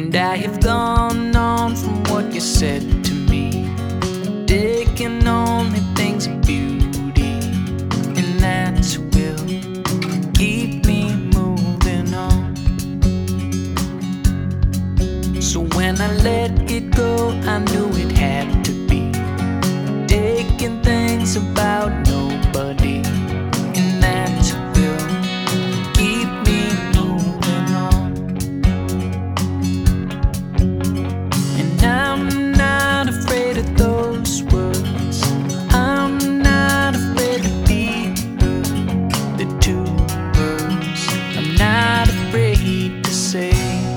And I have gone on from what you said to me, taking only things of beauty, and that will keep me moving on. So when I let it go, I knew it had to be taking things about nobody, and that will keep me moving on. And I'm not afraid of those words, I'm not afraid to be heard. The two words I'm not afraid to say.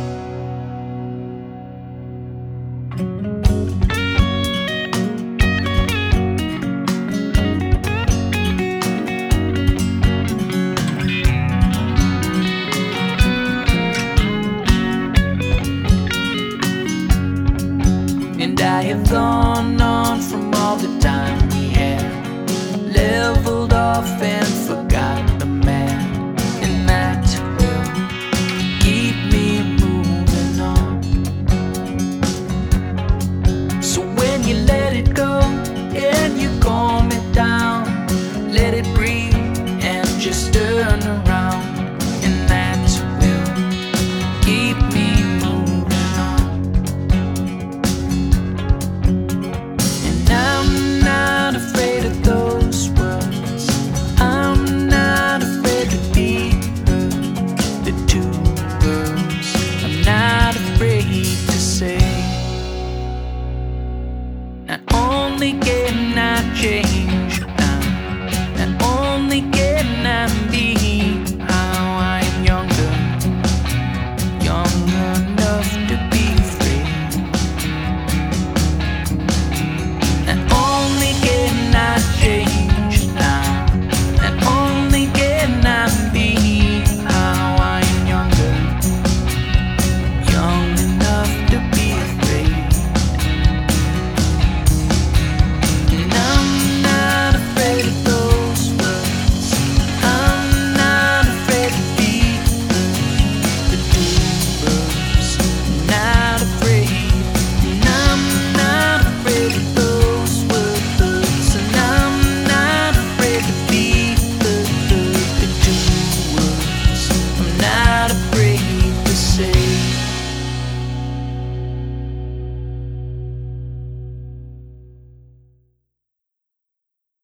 And I have gone on from all the time we had, leveled off and forgot the man, and that will keep me moving on. So when you let it go and you calm it down, let it breathe and just turn around, and that will keep me moving on. And I'm not afraid of those words, I'm not afraid to be heard. The two words I'm not afraid to say. Not only can I change